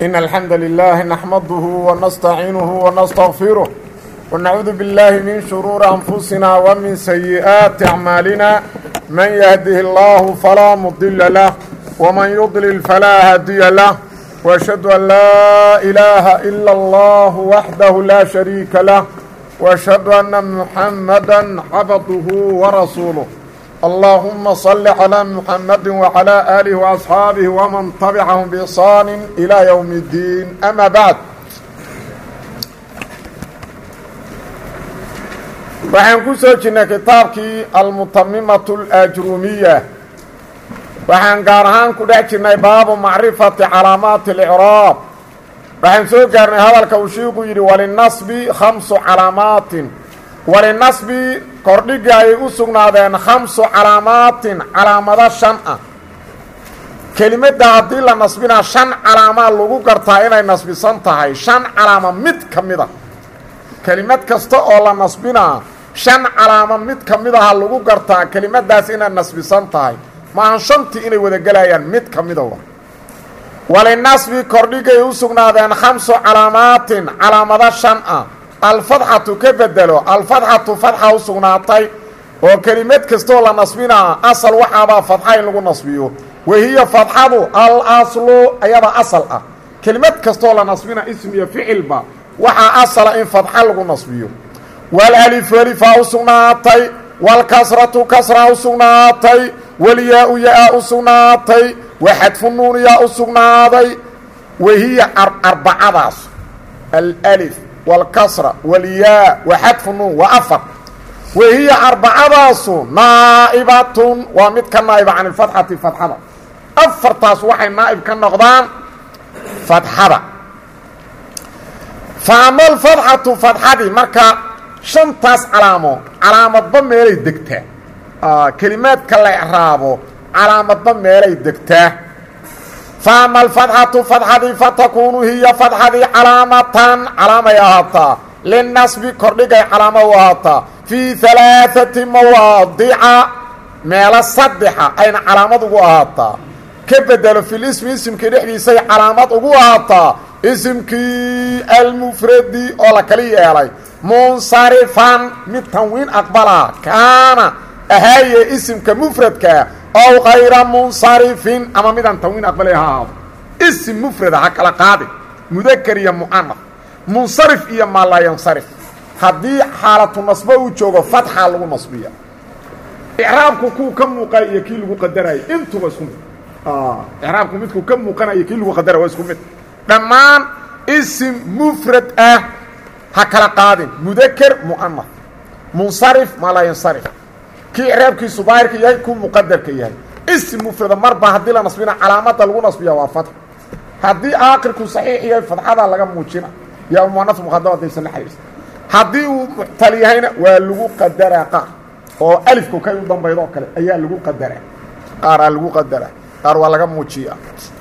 إن الحمد لله نحمده ونستعينه ونستغفره ونعوذ بالله من شرور أنفسنا ومن سيئات أعمالنا من يهده الله فلا مضل له ومن يضلل فلا هادي له وأشهد أن لا إله إلا الله وحده لا شريك له وأشهد أن محمدا عبده ورسوله اللهم صل على محمد وعلى آله وأصحابه ومن تبعهم بإحسان إلى يوم الدين أما بعد waxaan ku soo jirnay kitaabkii almutamimatu alajrumiya waxaan gaar ahaan ku dhex jirnay baabu macrifati calaamaati alicraab waxaan soo gaarnay hadalka uu shiiku yidhi walinasbi khamsu calaamaatin walinasbi kordhiga ayay u sugnaadeen khamsu calaamaatin calaamado shan ah kelimadda haddii la nasbinaa shan calaamaa lagu gartaa inay nasbisan tahay shan calaamo mid ka mid a kelimad kasta oo la nasbinaa shan calaamo mid ka mid aha lagu gartaa kelimadaas inay nasbisan tahay maahan shantii inay wada gelayaan mid ka mida wa walinasbi kordhigay u sugnaadeen khamsu calaamaatin calaamado shan ah alfadxatu ka bedelo alfadxatu fadxa u sugnaatay oo kelimad kastaoo la nasbinaa asal waxaabaa fadxa in lagu nasbiyo wahiya fadxadu al aslu ayada asal ah kelimad kastaoo la nasbina ism iyo ficilba waxaa asala in fadxa lagu nasbiyo walalifu alifaa u sugnaatay walkasratu kasraa u sugnaatay walyaa-u yaa u sugnaatay waxadfu nuun yaa u sugnaaday wahiya arbacadaas alif walkasra walyaa waxadfu nuun waa afar wahiya arbacadaasu naa'ibatun waa mid ka naa'iba can ilfatxati fatxada afartaas waxay naa'ib ka noqdaan fatxada fa ama alfatxatu fatxadii marka shantaas calaamadba meelay degtaa kelimaadka la ecraabo calaamadba meelay degtaa fa ama alfatxatu fatxadii fatakuunu hiya fatxadii calaamatan calaamay ahaataa linasbi kordhigay calaamo u ahaataa fii alaaثati mawaadica meelo saddexa ayna calaamad ugu ahaataa ka bedelo filismi isimkii dhexdiisay calaamad ugu ahaataa isimkii almufradi oo la kala yeelay munsarifan mid tanwiin aqbalaa kaana ahaaye isimka mufradkaa ow kayra munsarifin ama midaan tanwiin aqbalay ha ahaado isim mufrada ha kala qaadi mudakar iyo mu'anaf munsarif iyo maa laa yansarif haddii xaalatu nasbo uu joogo fatxa lagu nasbiya icraabku kuu ka muuqay iyo kii lagu qadarayay intuba isku mid icraabku midkuu ka muuqanayo kii lagu qadara waa isku mid dhammaan isim mufrad ah ha kala qaadin mudakar mu'anaf munsarif maa laa yansarif kii icraabkiisu daahirka yahay kuu muqadarka yahay isim mufrada marba haddii la nasbina calaamada lagu nasbiya waa fatx haddii aakhirku saxiix yahay fadxada laga muujina yaa muanaf muqadama daysan la xiriirsan haddii uu muctal yahayna waa lagu qadaraa qaar oo alifku kay u dambaydo oo kale ayaa lagu qadaraa qaaraa lagu qadaraa qaar waa laga muujiyaa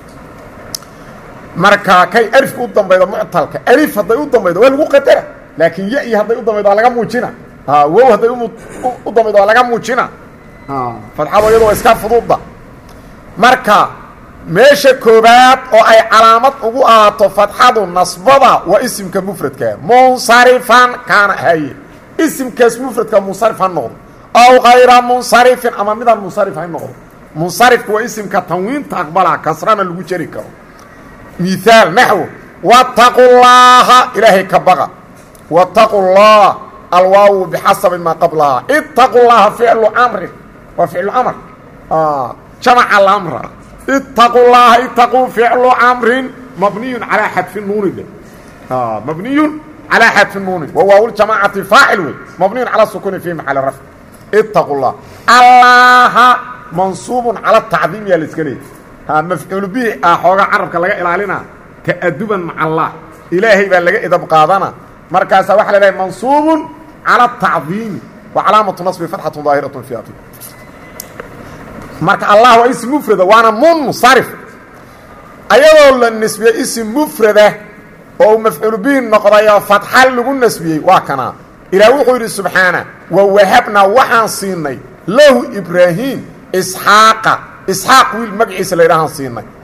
marka kay alifku u dambaydo muctalka alif hadday u dambaydo waa lagu qadara laakiin ya-i hadday u dambaydo waa laga muujina wow hadday u dambaydo waa laga muujina fadxada iyadoo waa iska fududa marka meesha koobaad oo ay calaamad ugu ahaato fatxadu nasbada waa isimka mufradka munsarifan kaana haye isimkaas mufradka munsarif ha noqdo aw kayra munsarifin ama midaan munsarif ha noqdo munsarifku waa isimka tanwiinta aqbalaa kasrana lagu jeri karo miaal naxwo wataqu llaaha ilaahay ka baqa wataqu llah alwaawu bixasabi maa qablahaa itaqu llaha ficlu amrin waa ficlu amr jamaca alamra itaqu llaha itaquu ficlu amrin mabniyun calaa xadfi nuuni de mabniyun calaa xadfi nuuni wa waawljamaacati faacil wey mabniyun cala sukuni fi maxali rafc itaqu llah allaha mansuubun cala tacdiim yaa la iska leeyay mafcuul bihi ah xoogaa carabka laga ilaalinaa ta'aduban maca allah ilaahay baa laga idab qaadana markaasaa waxa la dhahay mansuubun cala tacdiimi wa calaamatu nasbi fatxatu daahiratun fi aqi marka allah waa ism mufrada waana munsarif ayadoo la nisbiyey ism mufrada oo mafcuul bihi noqdayo fatxa lagu nasbiyey waa kana ilaah wuxuu yidhi subxaana wa wahabnaa waxaan siinay lahu ibraahim isxaaqa isxaaq wiil magaciisa la yidhaahaan siinay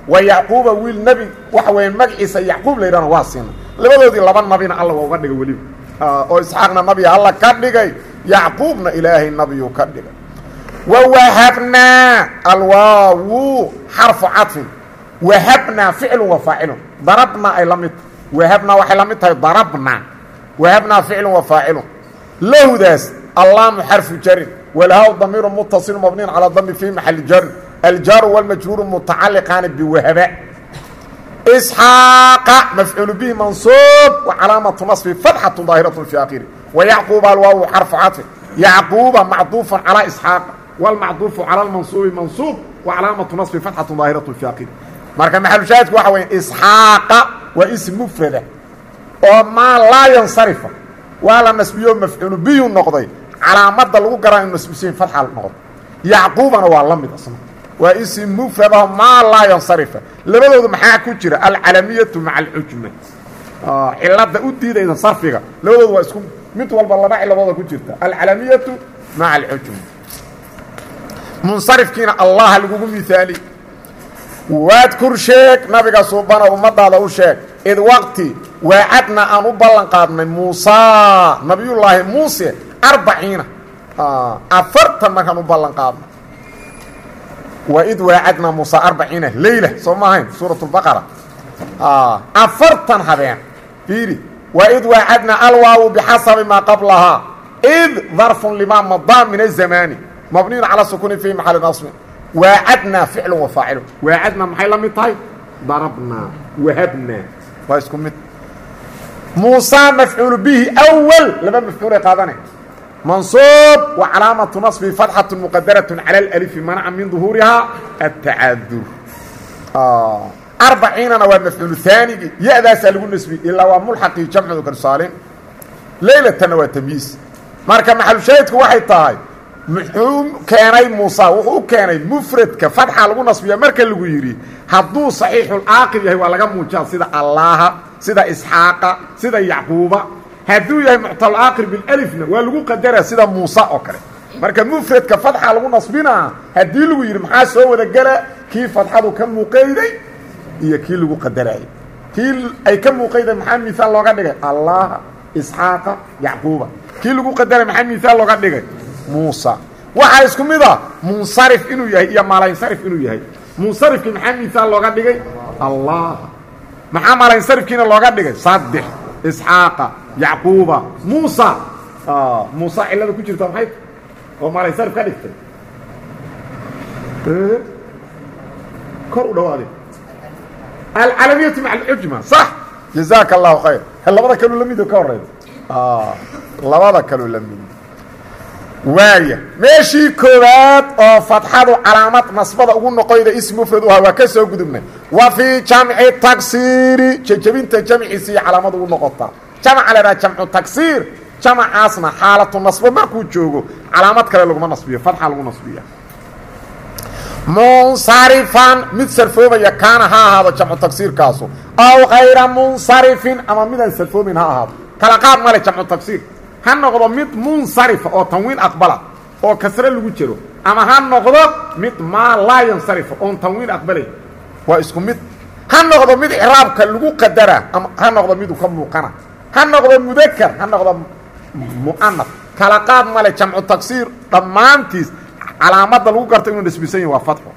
ويعقوب ويل نبي وحوين مجعيسا يعقوب ليران واسين لبدودي لبا نبينا الله وغا دغ ولي او اسحاقنا نبي الله كدغاي يعقوبنا الهي النبي كدغاي ووهبنا الواو حرف عطف وهبنا فعل وفاعل ضربنا اي لمت وهبنا وحي لمت ضربنا وهبنا فعل وفاعل له داس اللام حرف جر والهاء ضمير متصل مبني على الضم في محل جر الجار والمجرور متعلقان بوهباء إسحاق مفعول به منصوب وعلامة نصب فتحة ظاهرة في آخره ويعقوب الواو حرف عطف يعقوب معطوف على إسحاق والمعطوف على المنصوب منصوب وعلامة نصب فتحة ظاهرة في آخره مركز محل شاهد وحوين إسحاق واسم مفرد وما لا ينصرف ولا نسبيه مفعول به النقضي علامة لو قرأ النسبسين فتحة النقض يعقوب أنا والله أصلا واسم مفرد ما لا ينصرف لبدود maxaa ku jira alcalamiyatu ma'a alhujma cilada u diidayda sarfiga labadoodu waa isku mid walba laba cilabada ku jirta alcalamiyatu ma'a alhujma munsarifkina allah lagu misaali waad kursheek nabiga subhanahu ummadaada u sheeg id waqti wa'adna an u ballan qaadnay Muusa nabiyullaahi Muuse 40 afarta markan u ballan qaadnay وإذ وعدنا موسى 40 ليلة صومهين سورة البقرة أفرطن هبين فيري وإذ وعدنا الواو بحسب ما قبلها إذ ظرف لما مضى من الزمان مبني على سكون في محل نصب وعدنا فعل وفاعل وعدنا محل مطاي ضربنا وهبنا واسكم مت موسى مفعول به أول لما مفعول قادنه منصوب وعلامة نصب فتحة مقدرة على الألف منع من ظهورها التعذر 40 أنا والمفعول الثاني يأذى سألقون نسبي إلا وملحق جمع ذكر صالين ليلة وتمييز ماركا محل شاهدك واحد طاي محوم كاني موسى وهو كاني مفرد كفتحة لقون نصبية ماركا لقو يري هدو صحيح العاقل يهي ولغا موجال سيدا الله سيدا إسحاق سيدا يعقوب هدو يهي معطل العاقل بالألفنا ولغو قدرها سيدا موسى أكري ماركا مفرد كفتحة لقون نصبينا هدو لقو يري محاسو ودقلا كيف فتحة كم مقيدي iyo kii lagu qadaray kii ay ka muuqayda maxaa miisaal looga dhigay Allah Isxaaqa Yaquuba kii lagu qadaray maxaa miisaal looga dhigay Muusa waxa isku mid ah munsarif inuu yahay iyo maalansarif inuu yahay munsarifki maxaa miisaal looga dhigay Allah maxaa maalansarifkiina looga dhigay Saddex Isxaaqa Yaquuba Muusa Muusa ilaa ku jirta maxay oo maalansarif ka dhigtay kor u dhawaade العالمية مع الحجمة صح جزاك الله خير هل لبدا كانوا لميدو كوريد لبدا كانوا لميدو وايه ماشي كوبات او فتحه علامات نصبده ugu noqoyda ism mufrad waa ka soo gudubnay wa fi jam'i taksir jabinta jamciisi calaamad ugu noqota jam'a la jam'u taksir jam'aasna xaalatu nasb markuu joogo calaamad kale lagu nasbiyo fatxa lagu nasbiyo منصرفا متصرفوبا يكان هذا جمع تكسير كاسو او غير منصرف اما من صرفو من هذا كلقاب مال جمع تكسير هنغدو مت منصرف او تنوين اقبل او كسر لو جيرو اما هنغدو مت ما لا ينصرف او تنوين اقبل واسكم مت هنغدو مت اعراب كلو قدره اما هنغدو مت كموقنا هنغدو مذكر هنغدو مؤنث كلقاب مال جمع تكسير ضمانتيس علامات لو قرت انه نسبيسين وفتحه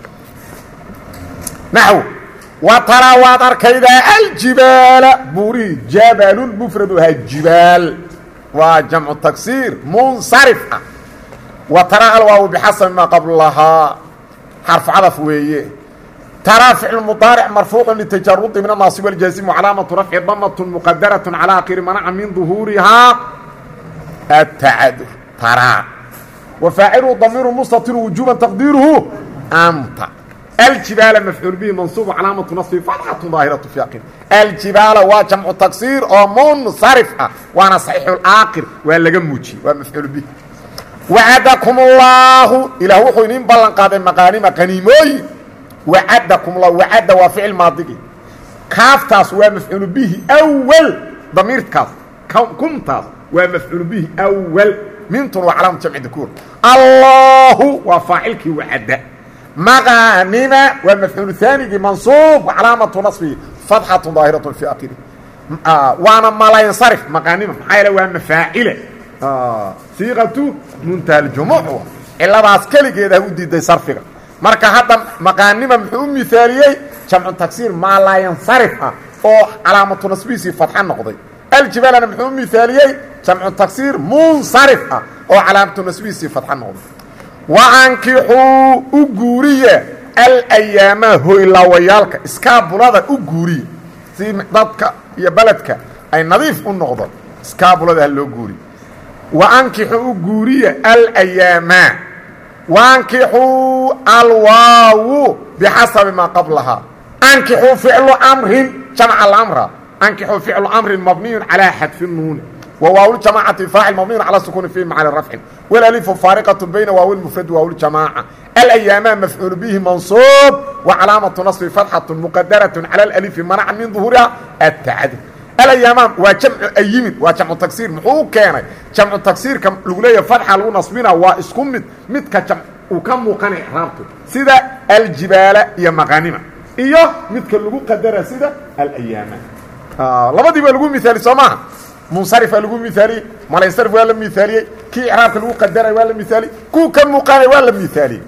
نحو وترى وادر كيدا الجبال بوري جبل مفردها الجبال وجمع التكسير منصرف وترى الواو بحسب ما قبلها حرف عطف ويه ترى فعل المضارع مرفوع للتجرد من الناصب والجازم وعلامه رفع ضمه مقدره على اخر منع من ظهورها التعذر ترى وفاعله ضمير مستتر وجوبا تقديره أنت الجبال مفعول به منصوب علامة نصب فتحة ظاهرة في آخره الجبال وجمع تكسير أو منصرف وانا صحيح الآخر ولا جموجي ومفعول به وعدكم الله إلى هو حينين بلن قادم مغانم غنيمي وعدكم الله وعد وفعل ماضي كاف تاس ومفعول به أول ضمير كاف كم تاس ومفعول به أول من طلوع علامة جمع ذكور الله وفاعلك وعد مغانم والمفعول الثاني منصوب وعلامة نصبه فتحة ظاهرة في آخره وانا ما لا ينصرف مغانم حيلا ومفاعلة صيغة منتهى الجموع إلا باسكالي كده ودي دي صرفك marka hadda maqaanima muxuu miisaaliyay jamcu taksiir ma la yansarifa oo calaamatu nasbiisi fatxa noqday aljibalana muxuu miisaaliyay jamcu taksiir munsarifa oo calaamatu nasbiisi fatxa noqday wa ankihu uguriya al ayama hoylawayalka iskaabulada uguriya si dadka iyo baladka ay nadiif u noqdo iskaabulada loo guuri wa ankihu uguriya al ayama وانكحوا الواو بحسب ما قبلها انكحوا فعل امر جمع الامر انكحوا فعل امر مبني على حذف النون وواو الجماعه فاعل مبني على سكون في محل الرفع والالف فارقه بين واو المفرد وواو الجماعه الايام مفعول به منصوب وعلامه نصب فتحه مقدره على الالف منع من ظهورها التعدد الايام وجمع ايم وجمع تكسير محو كان جمع تكسير كم لغليه فتحه لو نصبنا واسكم مد كجمع وكم مقنع رابطه سيده الجبال يا مغانم iyo midka lagu qadara sida الايام labadii ba lagu misaali Soomaa munsarif lagu misaali malaysarif wala misaali ki i'raabka lagu qadara wala misaali ku kan muqaana wala misaali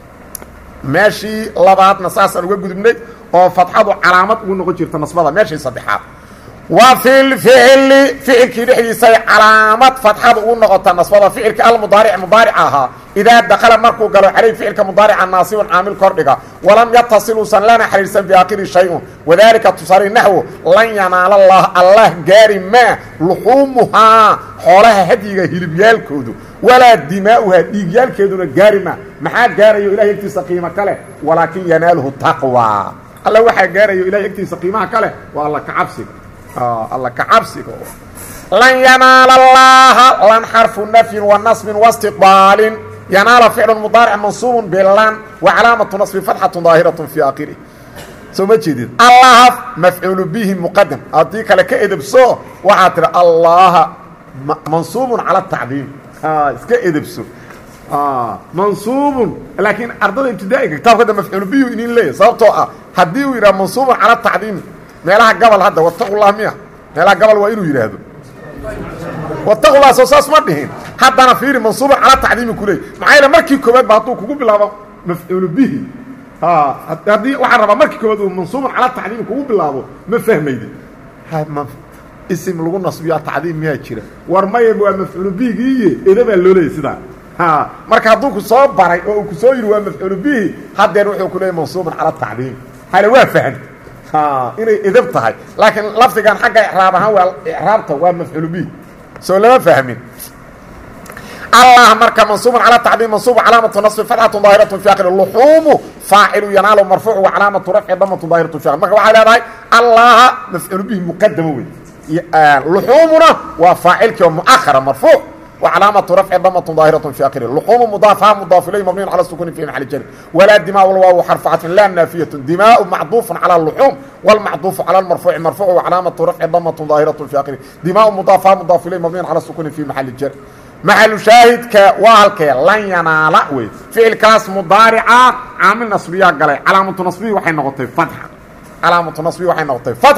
maashi labaadna saasan uga gudubnay oo fatxadu calaamad ugu noqon jirta nasbada maashi saddexaad وفي الفعل فعل كدحيس علامه فتحه ونقطه نصبه فعل المضارع مضارعها اذا دخل مركو قالوا عليه فعل كمضارع الناصب عامل كردغا ولم يتصل سنلنا حريصا باخر شيء وذلك تصريح نحو لن ينال الله غير ما لحومها خولها هديغا هلبيالكودو ولا دماؤها ديغيالكودو غارما ما غاريو الى يكتي قيمه كله ولكن يناله التقوى الله waxa gaarayo ilaa yagtiisa qiimaha kale waa Allah ka cabsi الله كعبسك لن ينال الله لن حرف نفي ونصب واستقبال ينال فعل مضارع منصوب باللن وعلامة نصب فتحة ظاهرة في آخره ثم جديد الله مفعول به مقدم أعطيك لك إذب سو وعطر الله منصوب على التعظيم اسك إذب سو منصوب لكن أرض الابتدائي كتاب هذا مفعول به إنين ليه صوته هديه إلى منصوب على التعظيم meelaha gabal hadda wattaqullah miya meelaha gabal waa inuu yiraahdo wattaqullah soo ma dhihin haddana fiiri mansuub ala tacdiim kulay maxay markii koobaad baa tuu kugu bilaabo mafcuul bihi hadii waxa raba markii koobaad uu mansuub ala tacdiim kugu bilaabo ma fahmaydi ism lagu nasbiya tacdiim miya jira war ma waa mafcuul bihi idaba loo leeyahay sida marka haduu ku soo baray oo ku soo yiri waa mafcuul bihi haddana wuxuu ku leeyahay mansuub ala tacdiim hal waa faham inay idab tahay laakiin lafdigan xagga i'raabaha waa i'raabta waa mafcuul bihi soo lama fahmin الله مركب منصوب على تعظيم منصوب علامة نصب فتحة ظاهرة في آخر اللحوم فاعل ينال مرفوع وعلامة رفع ضمة ظاهرة في آخر مركب على ذلك الله مفعول به مقدم لحومنا وفاعل مؤخر مرفوع وعلامة رفع ضمة ظاهرة في آخر اللحوم مضافها مضاف إليه مبني على السكون في محل جر ولا الدماء والواو حرف عطف لا نافية دماء معطوف على اللحوم والمعطوف على المرفوع مرفوع وعلامة رفع ضمة ظاهرة في آخره دماء مضافها مضاف إليه مبني على السكون في محل جر محل شاهد وهلك لن ينال فعل كاس مضارع عامل نصبيه قال علامه نصبيه وحي نقطه فتح علامه نصبيه وحي نقطه فتح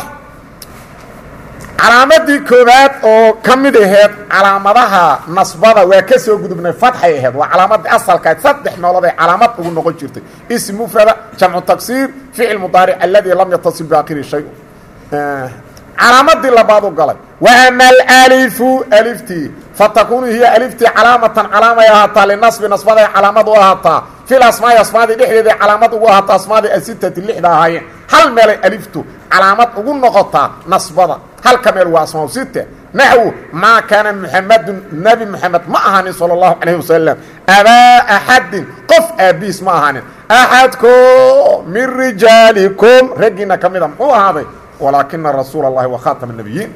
علامه كوبات او كميدهد علامتها نصبها وكسو غدبنا فتحيهد وعلامه اصل كانت صدح نولده علامه ugu noqon jirtay اسم مفرد جمع تكسير فعل مضارع الذي لم يتصل باخر شيء علامه لبادو قال واما الالف الفتي فتكون هي الفتي علامه يهاتا للنصب نصبها علامه وهاتا في الاسماء اسماء دحيده علامه وهاتا اسماء السته اللحده هاي هل مل الفتو علامه ugu noqota نصبها هل كمل واسماء سته نحو ما كان محمد نبي محمد ما اهان صلى الله عليه وسلم ابا احد قف ابي اسمه اهان احدكم من رجالكم رجنا كمل هو هذا ولكن رسول الله وخاتم النبيين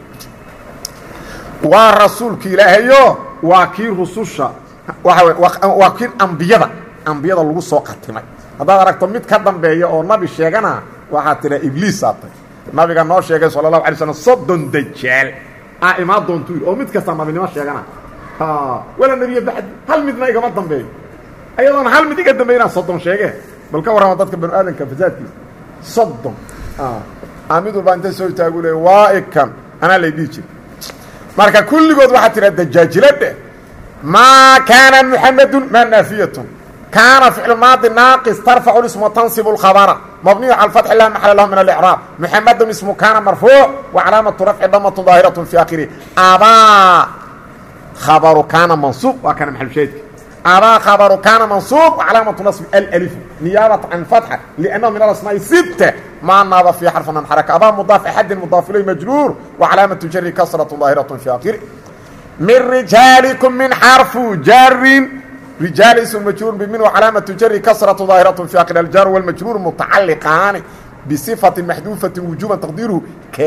ورسولك إلهيو وكيل رسوشا وكيل أنبياء lagu soo qatimay hadaad aragto mid ka dambeeyo oo nabi sheegana waxa tira ibliis aatay nabiga noo sheegay sallallahu alayhi wasallam sodon dajjal imaad doonto oo mid kasta nabinimo sheegana wala nabiga baxd hal midna igama dambeeyo ayadoon hal mid iga dambeeyna sodon sheege bal ka warrama dadka banu aadanka fasaadkiisa 30 mid walba inta soo taagu leey waa ikan ana la dhihi jiray marka kulligood waxa tira dajaajilade ma kana muhammadun ma nafiyatun kana fi'l maadi naqis tarfa'u ismu tansibu al-khabara mabni 'ala al-fath la mahalla lahu min al-i'rab muhammadun ismu kana marfu' wa 'alamatu raf'i dammatun zahiratun fi akhirih aba khabaru kana mansub wa kana mahall shay'in aba khabaru kana mansub wa 'alamatu nasb al-alif niyabatan 'an fatha li'annahu min al-asma'i sittah ما نضاف في حرف من حركة أبا مضاف أحد مضاف إليه مجرور وعلامة جر كسرة ظاهرة في آخره من رجالكم من حرف جر رجال اسم مجرور بمن وعلامة جر كسرة ظاهرة في آخره الجار والمجرور متعلقان بصفة محذوفة وجوبا تقديره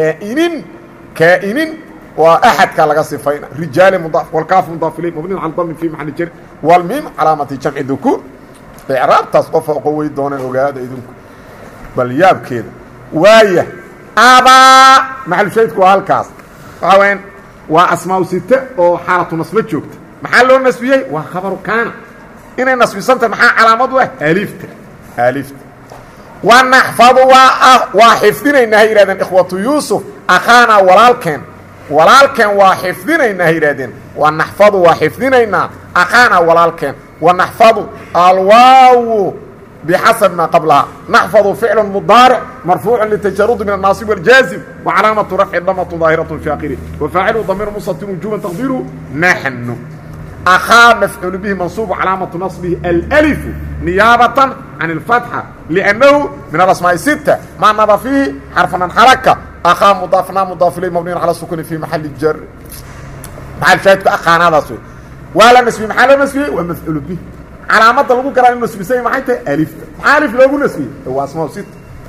كائن وأحد كالغا صفين رجال مضاف والكاف مضاف إليه مبني على الضم في محل جر والميم علامة جمع ذكور إعراب تصقف قوي دون الأولاد إذنكم بل ياب كده وايه ابا محل شيدكو halkaas waxaan waa asmaa sita oo xaalatu nasb joogta maxaa loo nasbiyay waa khabar kana inay nasbisanta maxaa calaamad waa alifta wa nahfadu wa hifdinayna hayradan ikhwatu yusuf akhana walaalkan wa hifdinayna hayradan wa nahfadu wa hifdinayna akhana walaalkan wa nahfadu alwaw بحسب ما قبلها نحفظ فعل مضارع مرفوع للتجرد من الناصب والجازم وعلامة رفع الضمة ظاهرة في آخره وفاعله ضمير مستتر وجوبا تقديره نحن أخا مفعول به منصوب علامة نصبه الألف نيابة عن الفتحة لأنه من الأسماء الستة ما نضى فيه حرف من حركة أخا مضافنا مضاف إليه مبني على السكون في محل الجر محل شاهدك أخا هذا سوء ولا نسبي محل نسبي ومفعول به علامات لو كان نسبيه ما حتى الف عارف لو نسبيه هو اسمه ست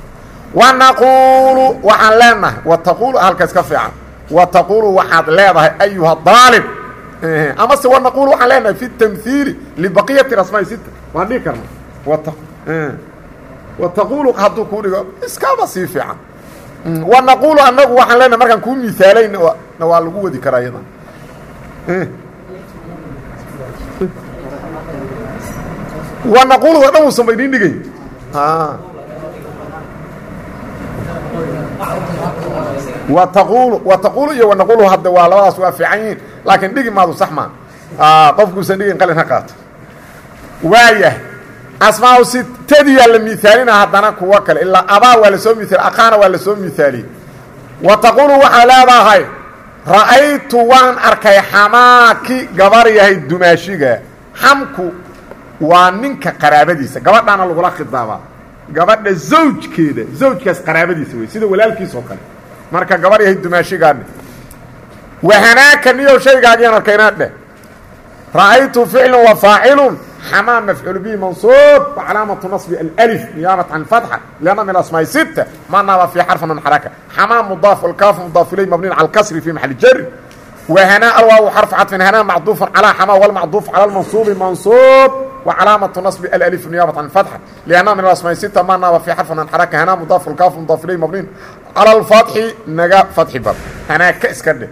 ونقول وعلنا وتقول هلكس كفيعا وتقول وحد لها ايها الظالم اما سوى نقول وعلنا في التمثيل لبقيه الاسماء ست وهذه كلمه وتقول قد تقول اسكا بسيفعا ونقول انه وعلنا مركان كون مثالين waa lagu wadi karaa iyada ونقول ودو سميدين دغاي وتقول يا ونقول هذا والله waa fiican laakiin dhigi maadu sax ma qofku san dhigin qalin haqaat waaya asmaa sitadiya la miithaalina hadana kuwa kale illa aba wala soo miithal aqana wala soo miithali وتقول وحلاها رأيت وان arkay xamaaki gabar yahay dumaashiga xamku waa ninka qaraabadiisa gabadhana lagu la khidaaba gabadha zawjkaas qaraabadiisa way sida walaalkiis oo kale marka gabar yahay dumaashigaan wahanaaka niyo shaygaagina arkaynaad ra'aytu fi'lan wa fa'ilun حمام مفعول به منصوب وعلامة نصب الألف نيابة عن فتحة لأنه من الأسماء ستة ما نضاف في حرف من حركة حمام مضاف والكاف مضاف إليه مبني على الكسر في محل جر وهنا الواو حرف عطف هنا معطوف على حمام والمعطوف على المنصوب منصوب وعلامة نصب الألف نيابة عن فتحة لأنه من الأسماء ستة ما نضاف في حرف من حركة هنا مضاف والكاف مضاف إليه مبني على الفتح نجا فتح باب هنا كأس كده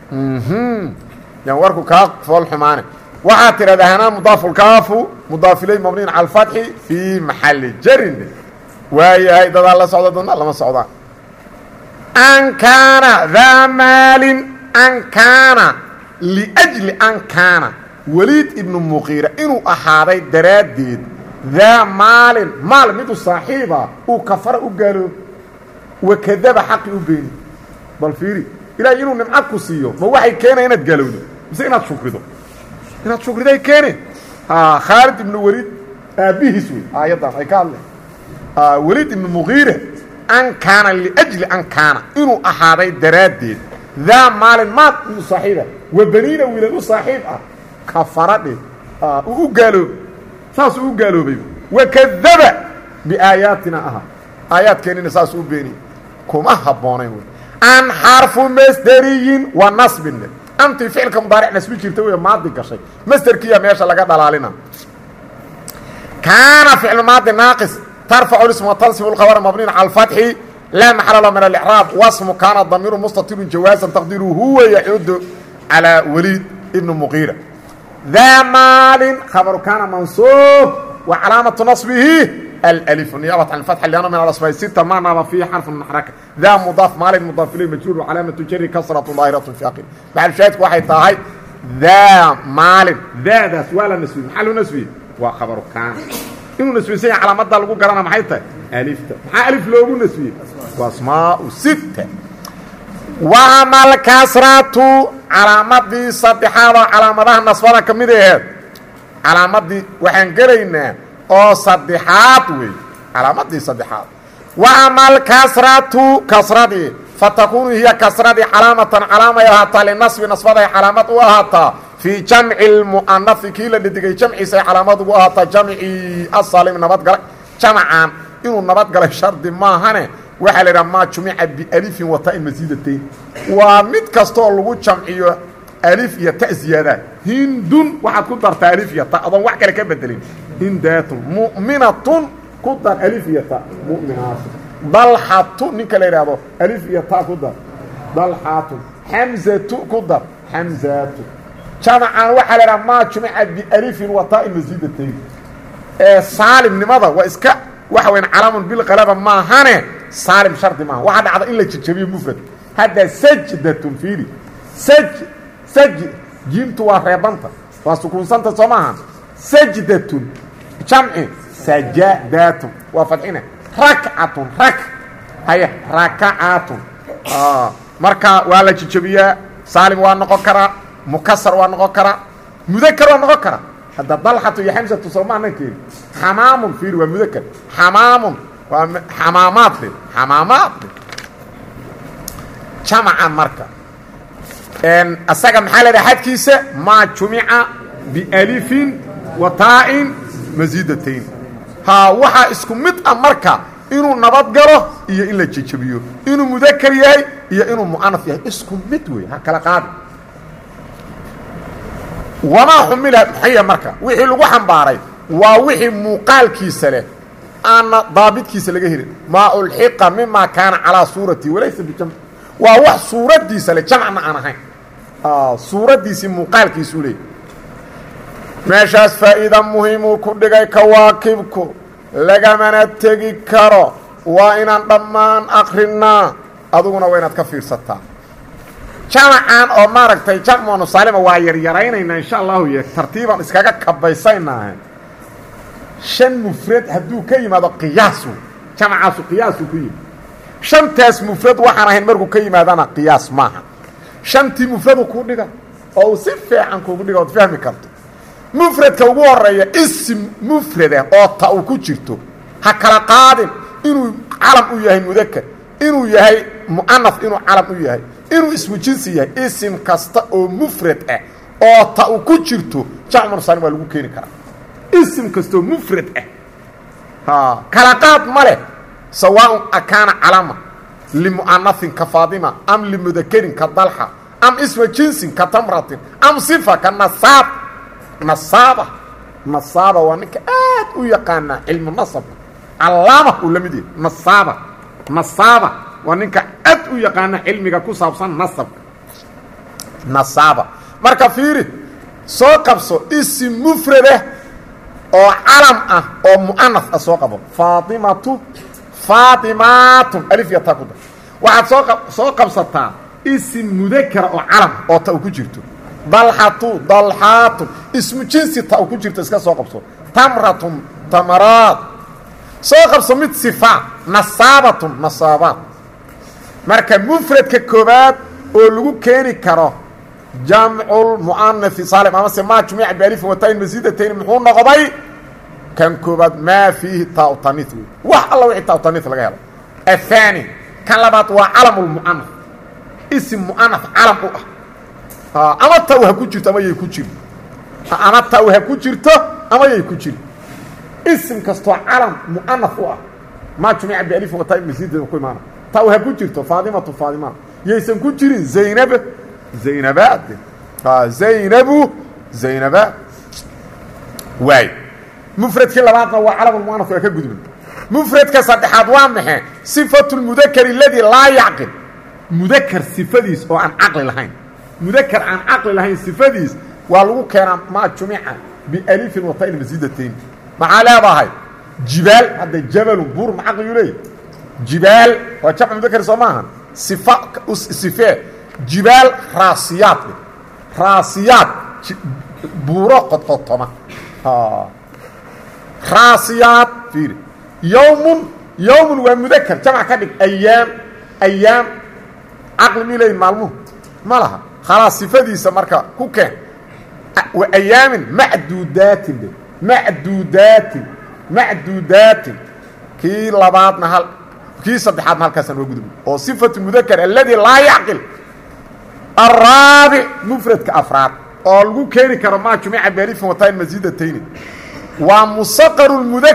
يعني وركو كاف فالحمانة وعاتر هذا هنا مضاف الكاف مضاف إليه مبني على الفتح في محل جر وهي هيدا الله سعودة الله ما سعودة أن كان ذا مال أن كان لأجل أن كان وليد ابن مغيرة إنه أحاري دراديد ذا مال مدو صاحبه وكفر وقالوا وكذب حقي وبيني بالفيري إلا إنه نمعكو سيو ما واحد كان هنا تقالوا بس إنها تشكرده inaad shukriday keenin Khalid ibn Walid abihi suwi ayadan ay ka hadlay Walid ibn Mughira an kana li ajli an kana inuu ahaaday daraadeed ذا مال ما صاحبه وبنينا ولا صاحب كفرده وقالوا ساسو قالوا بي وكذب بآياتنا آيات كانين ساسو بيني كما حبونين ان حرف مصدري ونصب أنت فعلك مضارع نسبي جرتوي ماضي كشيء مصدر كيا ماشي لقى دلالنا كان فعل ماضي ناقص ترفع الاسم وتنصب الخبر مبني على الفتح لا محل له من الاعراب واسم كان الضمير مستتر جوازا تقديره هو يعود على وليد ابن مغيرة ذا مال خبر كان منصوب وعلامة نصبه الألف نيابة عن الفتح لأنه من الأصفاء الستة ما ناب فيه حرف من حركة ذا مضاف مال مضاف إليه مجرور وعلامة جر كسرة ظاهرة في آخره بعد شاهدك واحد طاهي ذا مال ذا سؤال نسبي محل نسبي وخبر كان إنه نسبي سيء على مدى لقو قرانا محيطة ألف ألف لوغو نسبي واسماء ستة وعمل كسرة على مدى صدحة على مدى نصفنا كميدة على مدى وحن قرينا oo saddexaad wey calaamadii saddexaad waamal kasratu kasradii fatakunu hiya kasradii calaamatan calaamay ahaataa linasbi nasbaday calaamad u ahaataa fii jamci lmu'anafi kii la dhidigay jamciisay calaamad ugu ahaataa jamcii asalim nabadgalay jamcan inuu nabadgalay shardi maahane waxaa la idhaha maa jumica bialifin wa ta'in masiidatayn waa mid kastooo lagu jamciyo alif iyo ta ziyaada hindun waxaad ku dartaa alif iyo ta adoon wax kale ka bedelin هندات مؤمنة كدر ألف يتاء مؤمنات ضلحة نيكا ليرادو ألف يتاء كدر ضلحات حمزة كدر حمزات جمعا وحلا ما جمع بألف وتاء مزيدتين سالم لماذا وإسكاء وحوين علام بالقلب ما هاني سالم شرط ما واحد عضا إلا تشبيه مفرد هذا سجدة فيري سج جيمت وحيبانتا وسكون سانتا سماها سجدة جمع سجدات وفتحنا ركعة هيا ركعات مركا ولا تشبيه سالم ونقو كرا مكسر ونقو كرا مذكر ونقو كرا هذا ضلحة يا حمزة تسمعنا كيف حمام فيه ومذكر حمام وحمامات حمامات جمع مركا ان اسغا محل حد كيسه ما جمع بألف وتاء مزيدتين ها waxa isku mid ah marka inuu nabad galo iyo in la jijibiyo inuu mudakar yahay iyo inuu muannas yahay isku mid way ha kala qaad wama humila hayya marka wixii lagu xambaaray waa wixii muuqaalkiisa leh aan daabidkiisa laga helin ma ulhiqa mimma kana ala surati walaysa bijam waa wax suuradiisa leh jamcna aan ahayn suuradiisi muuqaalkiisu leh meeshaas faa'iida muhiim ku dhigay kawaakibku lagamana tegi karo waa inaan dhammaan aqrinaa aduguna waa inaad ka fiirsataa jamcan oo maaragtay jamcu salima waa yaryaraynayna insha Allah iyo tartiiban iskaga kabaysaynaa shan mufrad haduu ka yimaado qiyaas jamcaasu qiyaas ku yimid shantaas mufrad waxaan ahayn markuu ka yimaadana qiyaas maaha shantii mufrad ku dhiga oo si fiican ku dhiga oo fahmi karto mufradka ugu horeeya ism mufrad oo ta uu ku jirto ha kala qaadin inuu calam u yahay mudakar inuu yahay muannas inuu calam u yahay inuu ismu jinsi yahay ism kasta oo mufrad ah oo ta uu ku jirto jamcu salim waa lagu keeni karaa ism kasta oo mufrad ah ha kala qaad male سواء أكان علامة لمؤنث كفاطمة أم لمذكر كطلحة أم اسم جنس كتمرة أم صفة كالنصاب نصابة وانك ويقانا علم النصب علامة ولمدي نصابة وانك ويقانا علمك كصابصان نصابة مركا فيري سو قبصو اسم مفرده او علم او مؤنث سو قبو فاطمات الف يتاكد واحد سو قبصتا اسم مذكر او علم او تا ku jirto ضلحات اسم جنس تا ku jirto iska soo qabso تمرات سو قبصو mid صفه نصابات marka mufradka koobaad oo lagu keeni karo جمع المؤنث سالم اما سما جمع بالف وتين مزيدتين محو نقضي كان كوباد ما فيه تاء تانيث وح الله وحي تاء تانيث لغا هلا الثاني كان لبات وعلم المؤنث اسم مؤنث علم اما تاء وها كجيرت اما يي كجير اما تاء وها كجيرت اما يي كجير اسم كستو علم مؤنث ما جمع بالف وتين مزيدتين كوي معنا تاء وها كجيرت فاطمه يسن كجيرين زينبات زينب واي مفرد كلا بعضنا وعلم المؤنث كغدب مفرد كصدحات وامخه صفه المذكر الذي لا يعقل مذكر صفديس او عن عقل لهين مذكر عن عقل لهين صفديس ولو كان ما جمع بالالف وتاء مزيدتين مع لا باهي jibaal hadda jabalu buur maxaq yu leeyahy jibaal waa jamcu mudakar soo maahan sifa sifee jibaal raasiyaad raasiyaad buuro qodqodtoma raasiyaad fiiri yowmun waa mudakar jamc ka dhig ayaam caqli mi leeyihin maalmuhu ma laha khalaas sifadiisa marka ku keen wa ayaamin macduudaatin macduudaatin kii labaadna kii saddexaadna halkaasaan waa gudub oo sifatu mudakar aladi laa yacqil araabic mufradka afraad oo lagu keeni karo maa jumica bealifin wataan masiidatayni waa musaqaru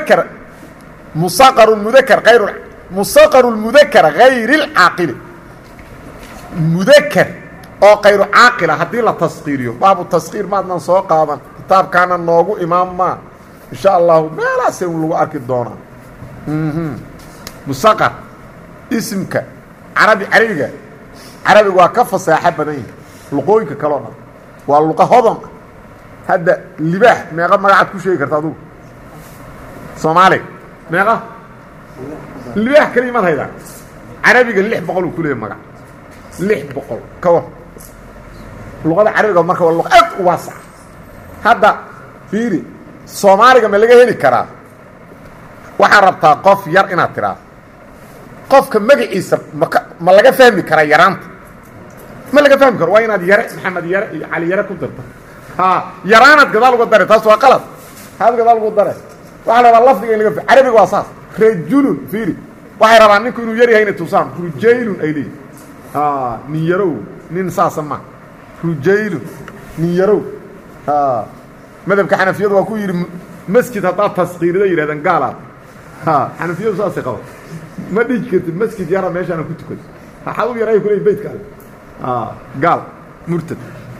mudakar hayr اlcaaqili mudakar oo kayru caaqila haddii la taskiiriyo baabu taskiir maadnan soo qaadan kitaabkaana noogu imaan maa insha allahu meelaase lagu arki doonaa musaqar isimka carabiga waa ka fasaaxo badan yahi luqooyinka kaloo dhan waa luqa hodon hadda libaax meeqa magacaad ku sheegi karta adugu soomaaliga meeqa libaax kaliya maad haydaa carabiga 600 uu ku leeyahy magac 600 ka war luqada carabiga marka waa luq aad u waasac hadda fiiri soomaaliga ma laga heli karaa waxaa rabtaa qof yar inaad tiraa qofka magaciisa ma laga fahmi karaa yaraanta ma laga fahmi karo waa inaad yare maxamed yare iyo cali yare ku darto yaraanaad gadaal uga dare taas waa qalad haad gadaal ugu dare waxaa la rabaa lafdiga in laga carabiga waa saas rajulun fiiri waxay rabaan ninku inuu yar yahay inay tusaan rujaylun ay leeyihin nin yarow nin saasa ma rujaylun nin yarow madhabka xanafiyadu waa ku yidhi masjid haddaad taskiirida yidhahdaan gaalaad xanafiyadu saasay qaba ma dhiji kartid masjid yara meeshaana ku tukado waxaad u yaray kuleeyihin beytka ale gaal murtad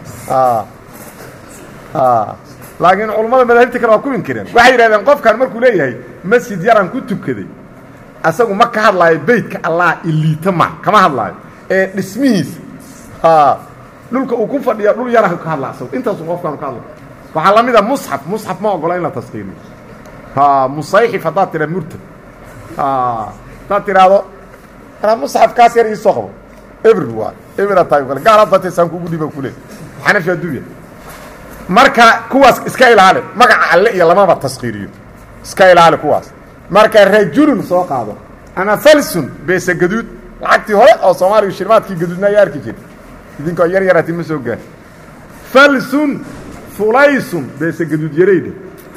laakiin culammada madaahibta kale waa ku inkireen waxay yidhahdeen qofkan markuu leeyahay masjid yaran ku tukaday asagu ma ka hadlaayo beytka allah iliita ma kama hadlaayo ee dhismihiisa dhulka uu ku fadhiya dhul yaraha ka hadla asagu intaasu qofkaan ka hadla waxaa la mid a musxaf ma ogola in la taskiiriyo musayxif haddaad tira murtad haddaad tiraahdo musxafkaas yar iisoo qabo ebr waa ebra tahay kale gaalaad bataysaan kugu dhiba kule xanafi adduunya marka kuwaas iska ilaali magaca alle iyo lamaba taskiiriyo iska ilaali kuwaas marka rajulun soo qaado ama falsun beesa gaduud lacagtii hore oo soomaaliga shirmaadkii gaduudna ayaa arki jirta idinkoo yar yarati ma soo gaar falsun fulaysun beesa gaduud yarayda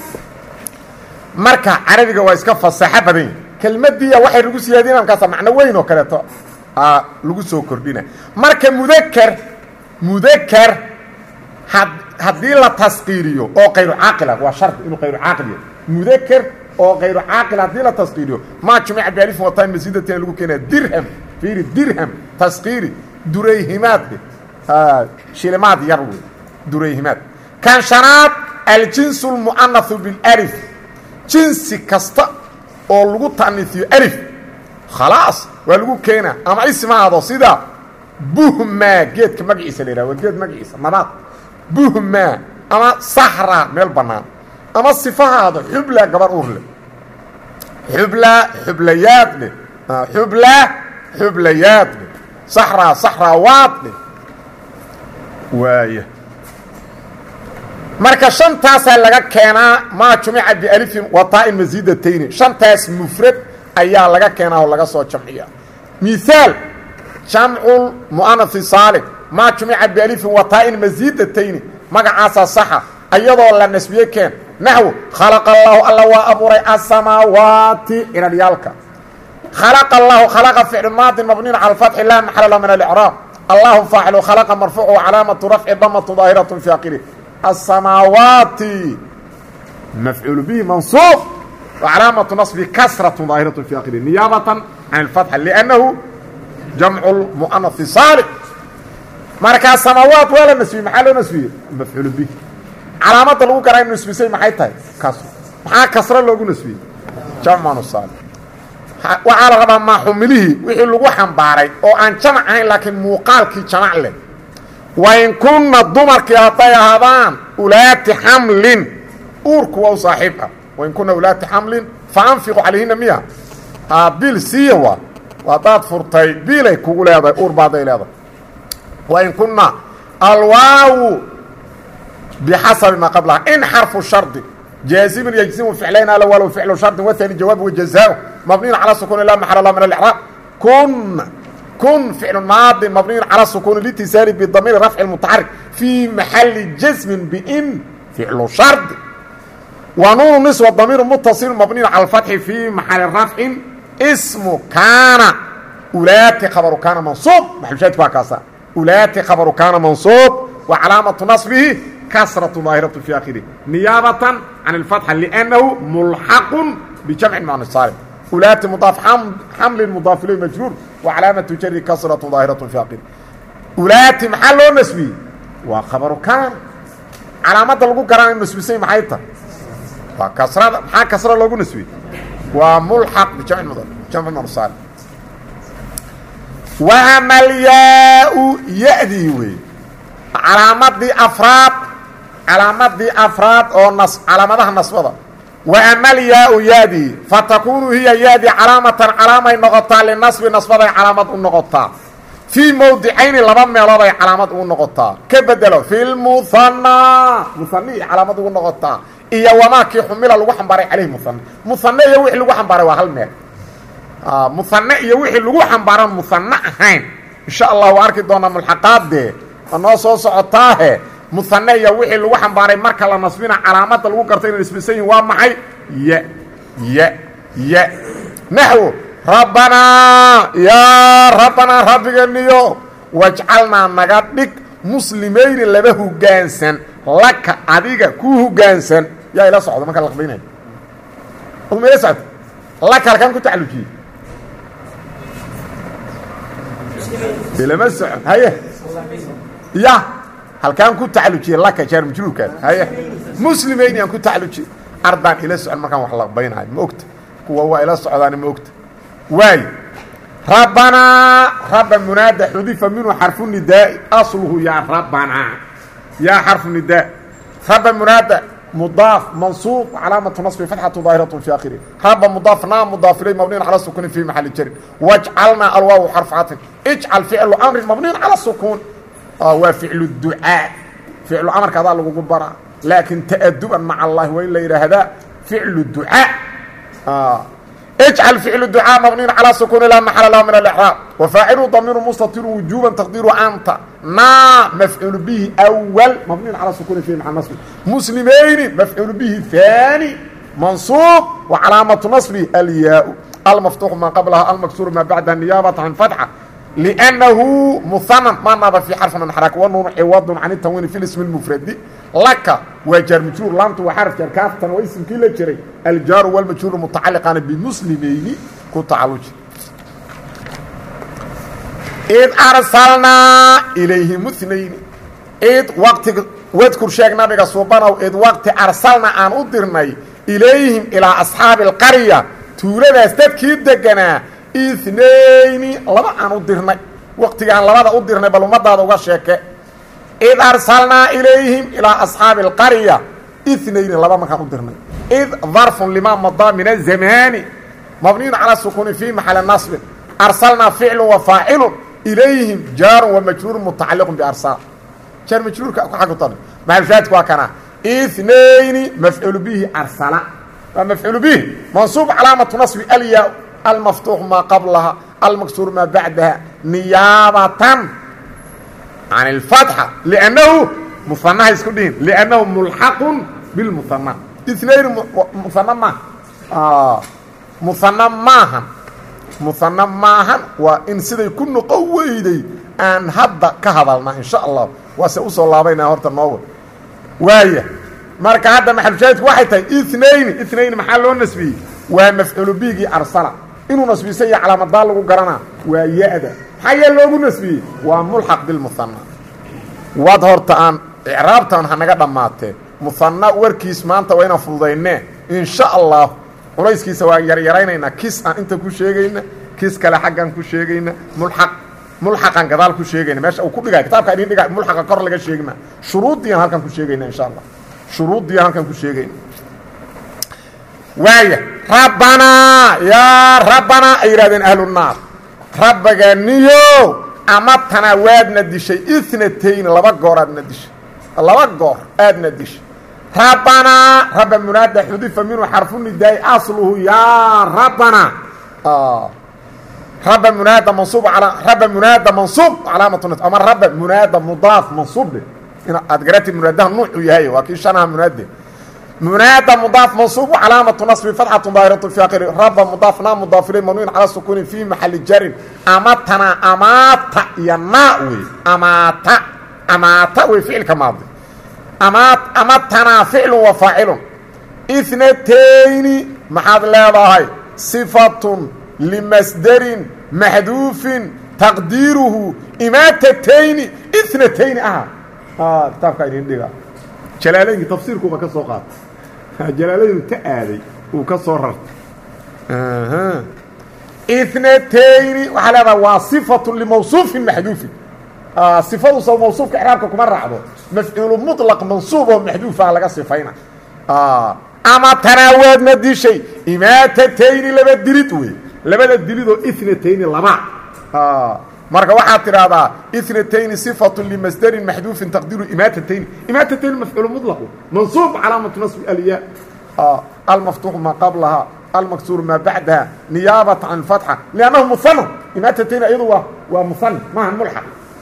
marka carabiga waa iska fasaxo badan yahi kelmadiiya waxay lagu siyaadin markaasa macno weyn oo kaleeto lagu soo kordhina marka mudakar haddii la taskiiriyo oo kayru caaqila waa shardi inuu kayru caaqil yahay mudakar oo kayru caaqil haddii la taskiiriyo maa jumica bealifin wataan masiidatina lagu keenaya dirham fiiri dirham taskiiri durayhimaad shilimaad yar wey durayhimaad kan shanaad aljinsu lmu'anahu bilif jinsi kasta oo lagu ta'niifiyo alif khalaas waa lagu keenaa ama ismaado sida buhmaa geedka magaciisa la yidhaha waa geed magaciisa nabaad buhmaa ama saxra meel bannaan ama sifahaada xubla gabar uur leh xublayaad leh xublayaad leh saxraawaad leh waaya marka shantaasaa laga keenaa maa jumica bialifin wataa'in masiidatayni shantaas mufrad ayaa laga keenaa oo laga soo jamciya miaal jamculmu'anafi saalim maa jumica bialifin wataa'in masiidatayni magacaasaa saxa ayadoo la nasbiye keen naxwu khalaqa allaahu alla waa abuuray asamaawaati ciraryaalka khalaqa allaahu khalaqa ficlu maadin mabniin cala alfatxi laa maxala lahu min alicraab allahu faacilu khalaqa marfuucu calaamatu rafci damatu daahiratun fi aakhirih asamaawaati mafcuulu bihi mansuub وcalaamaةu naصbi kasraة ظaahiraة fi akhiri niyaabaة can اlfatxa لأnnahu jamcu mu'anafi saalim markaa samaawaat waa la nasbiyey maxaa loo nasbiyey mafcuul bih calaamadda lagu garaa inu nasbisay maxay tahay kasro maxaa kasro loogu nasbiyey jamcu saalim waxaa la rabaa maaxumilihii wixii lagu xambaaray oo aan jamac ahayn laakiin muuqaalkii jamac leh wain kunna dumarkii hadday ahaadaan ulaati xamlin uurku waa u saaxiib ah wain kuna ulaati xamlin faanfiqu calayhina miya biil siiya waa hadaad furtay biilay kugu leedahay uur baaday leedahay wain kuna alwaawu bixasabi maa qablaha in xarfu shardi jaazimin yajzimu ficlayn ala walow ficlu shardin waani jawaab wajazaa mabniyin cala sukun laa maxala lah min alcraab kun ficlu maadi mabniyin cala sukuni litisaali bidamiiri rafci mutaxarik fii maxali jasmin bin ficlu shardi wa nuunu niswa damiiru mutaصil mabniyin cala alfatxi fii maxali rafcin ismu kaana ulaati khabaru kaana mansuub maxalushaadku waa kaasa ulaati khabaru kaana mansuub wa calaamatu nasbihi kasratu daahiratu fi akhirih niyaabatan can اlfatxa liannahu mulxaqu bijamci macni saalim ulaati mudaaf xamlin mudaaf ilay majruur wa calaamatu jari kasratu daahiratu fi akhirih ulaati maxaa loo nasbiyey waa khabaru kaana calaamadda lagu garanayo nasbisay maxay ta waa kasrada maxaa kasra loogu nasbiyey waa mulxaq bijamci macni saalim wa ama alyaa-u ya-dii wey calaamadii afraad oo calaamadaha nasbada wa ama alyaa-u yaadii fatakunu hiya yaadii calaamatan calaamay noqotaa linasbi nasbaday calaamad u noqotaa fii mowdicayni laba meelood ay calaamad ugu noqotaa ka bedelo fi lmuhanaa muhanihii calaamad ugu noqotaa iyo wamaakii xumila lagu xambaaray caleyhi muhane iyo wixii lagu xambaaray waa hal meel muhane iyo wixii lagu xambaaran muhane ahayn insha allah waa arki doonaa mulxaqaadee waa noo soo socotaahe muhane iyo wixii lagu xambaaray marka la nasbina calaamadda lagu garta inay nisbisan yihin waa maxay ya naxwo rabbanaa yaa rabbanaa rabbigeeniyo wajcalnaa naga dhig muslimayni laba hogaansan laka adiga ku hogaansan yaa ila socdo marka la qbaynay ma ila socdo laka halkaan ku tacalujiyey ilama socon haye ya halkaan ku tacalujiyey laka jaar majruurkaas haye muslimayni aan ku tacalujiyey ardaan ila socon markaan wax laqbaynayo ma ogta kuwa waa ila socdaan ma ogta waay rabbanaa rabba munaada xudifa minhu xarfu nidaa'i asluhu yaa rabbanaa yaa xarfu nidaa rabba munaada mudaaf mansuub calaamatu nasbi fatxatu daahiratu fi akhirih rabba mudaaf naa mudaaf ilay mabniyin cala sukuni fi maxali jarin wajcalnaa alwaawu xarfu catin ijcal ficlu amrin mabniyin cala sukuun waa ficlu ducaa ficlu amarka adaa lagugu baraa laakin ta'aduban maca allahi waa in la yidhaahdaa ficlu ducaa اجعل فعل الدعاء مبني على سكون لا محل له من الإعراب وفاعله ضمير مستتر وجوبا تقديره أنت ما مفعول به أول مبني على سكون في محل نصب مسلمين مفعول به ثاني منصوب وعلامة نصبه الياء المفتوح ما قبلها المكسور ما بعدها نيابة عن فتحة لأنه مثنى ما نضف في حرف من حركة والنون عوض عن التنوين في الاسم المفرد لك وجار مجرور لامت وحرف جر كاف تنوين اسم كله جري الجار والمجرور متعلقان بمسلمين كتعلج إذ أرسلنا إليهم اثنين إذ وقت واذكر شيخ نبي سبحانه إذ وقت أرسلنا أن أدرنا إليهم إلى أصحاب القرية تولد استدكيد دقنا اثنين لبا aan u dirnay waqtigaan labada u dirnay bal umadaada uga sheeke id arsalna ilayhim ila ashab alqarya اثنين laba markaan u dirnay id ظرف لما مضى من الزمان مبني على السكون في محل نصب ارسلنا فعل وفاعل اليهم جار ومجرور متعلق بارسال جار مجرور حق طب معرفات وكنا اثنين مفعول به ارسل ومفعول به منصوب علامه نصب الياء المفتوح ما قبلها المكسور ما بعدها نيابة عن الفتحة لأنه مثنى يسكدين لأنه ملحق بالمثنى اثنين مثنى ما مثنى معها وإن سيدي يكون قويدي أن هبدا كهبلنا إن شاء الله وسأوصل الله بينا هورت النور وهي مركا هذا محل شاهد واحد اثنين محله النسبي ومفعول به أرسله inuu nasbisay calaamada lagu garana waa yaada xayal loogu nasbiyay waa mulhaq bil musanna wad horta aan i'raabtan hanaga dhamaatay musanna warkiis maanta waa inaan fududeynaa insha Allah qorayskiisa waa yaraynayna kis aan inta ku sheegayna kis kale xaqan ku sheegayna mulhaqan gadaal ku sheegayna meesha uu ku dhigay kitaabka idin dhigay mulhaqa kor laga sheegna shuruudiyan halkan ku sheegayna insha Allah shuruudiyan halkan ku sheegayna waaya rabbanaa yaa rabbanaa ay yidhahdeen ahlunaar rabbaganiyo amatana waadna dishay inatayn laba goor aadna dishay laba goor aadna dishay rabbanaa rabba munaada xudifa minhu xarfu nidaai asluhu yaa rabbanaa rabba munaada mansuub rabba munaada mansuub calaamatun ama rabba munaada mudaaf mansuub aad garati munaadaha nuucu yahay waa kii shanaha munaade munaada mudaaf mansuub calaamatu nasbi fatxatu daahiratu fi akhiri rabba mudaafna mudaaf ilay mamnuun cala sukuuni fi maxali jarin amatana amaata iyo naa wey amaata wey ficilka maadi amatana ficlu wa faacilun inatayni maxaad leedahay sifatun limasdarin maxduufin taqdiiruhu imaatatayni inatayni aha kitaabkaa idin dhiga jalaalayinki tafsiirkuuba ka soo qaatay jalaalayinu ta aaday uu ka soo rartay inatayni waxaa leedaha waa sifatu limawsuufin maxduufin sifadu soo mawsuufka icraabka kuma raacdo mafcuulu muطlaq mansuub oo maxduufaha laga sifayna ama tanaawaadna dishay imaatatayni laba dilid wey labada dilidoo inatayni laba marka waxaad tidhaahdaa inatayni sifatu limasdarin maxduufin taqdiru imaatatayni mafcuulu muطlaqu mansuub calaamatu nasbi alya almaftuuxu maa qablaha almaksuuru maa bacdaha niyaabata can fatxa liannahu muana imaatatayni iyadu waa muana maaha mulxaq